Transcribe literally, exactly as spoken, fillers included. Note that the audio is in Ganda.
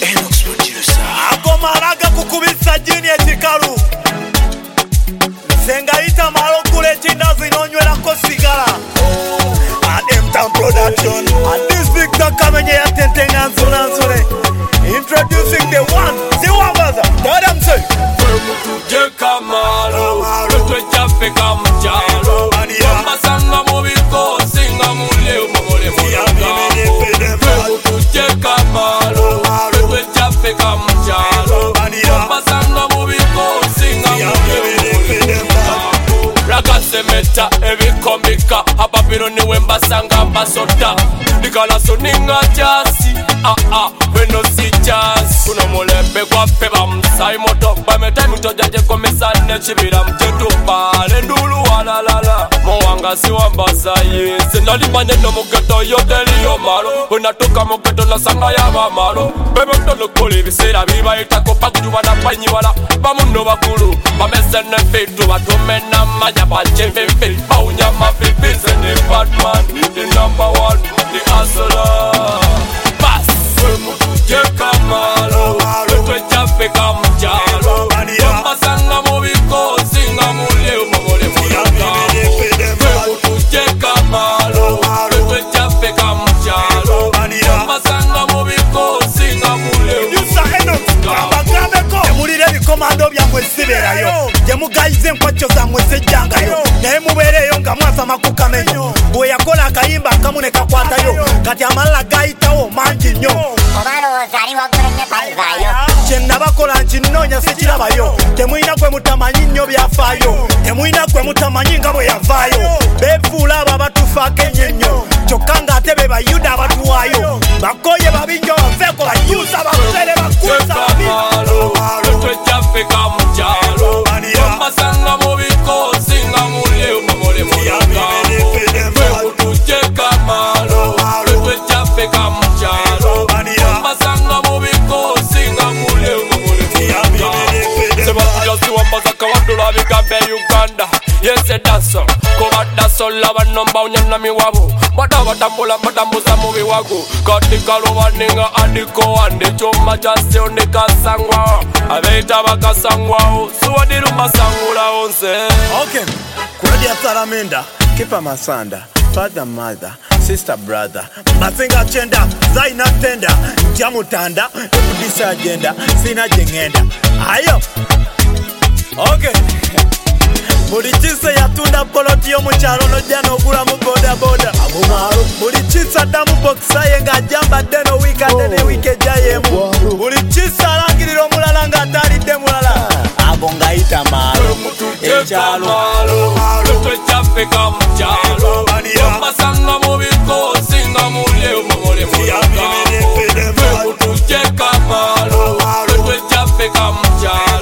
Agomalaga kukubisa jini ekikalu Sengaita malo kule chinda zinonywela ko sigala M-Town Production And this Victor Kamenye ya tentenga nzuna nzune Introducing the one, the one brother Tell them say Tuje kamalo Tuje chafe kamchalo Mama sanga mubiko Singa mule umamole mulaga Tuje kamalo Tuje chafe kamchalo Mama sanga mubiko Singa mule umamole Raga semeta ebikombika Ababiro niwe mbasanga basota Dikala soninga jasi Ah ah, weno si jasi Kuno mulembe kwa peba msai moto Bameta mtojaje komesane chibira mtetu pale Ndulu walalala Mwanga si wambasaye Sendali manyeno mugeto yote liyo malo Unatoka mugeto na sanga ya mamalo Bebe mtono kuli visira Biba itako pakujuwa na panyi wala Bamundo wakulu Bamesene fitu Batumena manya Bachembe fit Baunya mapipi Zene Batman The number one The hustler Bass Tuje kamalo Tuje chafe kamchalo Mama sanga mubiko Singa mule umamole mulaga Tuje kamalo Tuje chafe kamchalo Mama sanga mubiko Singa mule umamole mulaga Emulire bikomando byamwe siberayo Jemugayize nkwacho za mwese jangayo Nae mubereyo nga mwasa makukamenyo Bwe yakola akayimba akamune kakwatayo Kati amala gayitawo manji nyo Omano ozali wakurenye palivayo Chenna bakola nchinonya sikirabayo Temuina kwe mutamanyi nnyo byafaayo Temuina kwe mutamanyi nga bwe yavaayo Befuula abo abatufaako ennyo Kyokka ng'ate be bayuda abatuwaayo Bakoye babinjo bafeeko bayuza bafere bakuza babinjo Tuje chafe kamchalo Mama sanga mubiko Singa mule umamole mulaga Tuje kamalo Tuje chafe kamchalo Mama sanga mubiko Singa mule umamole mulaga Seba kujasi wambaza kawadula bigambe Uganda Yese daso Kuba daso lava nomba unyana miwabu Bada watambula batambuza mubi wagu Katika luwa ninga adiko Andi chuma chasi unika sangwa Aveita baka sangwa Suwadiru masangula onse Okay, Kuradia Saramenda Kipa Masanda Father, mother, sister, brother Masinga chenda, zaina tenda Jamutanda, ebudisa agenda Sina jengenda Ayo Okay Buli chise yatunda poloti yo muchalo no jano gula mu boda boda Abumaro Buli chise adamu boxa ye nga jamba deno wika dene wike jaye mu Buli chise alangiriro mulala nga atali de mulala Abonga ita malo Echalo Tuje chafe kamchalo Mama sanga mubiko Singa mule umamole mulaga Tuje kamalo Tuje chafe kamchalo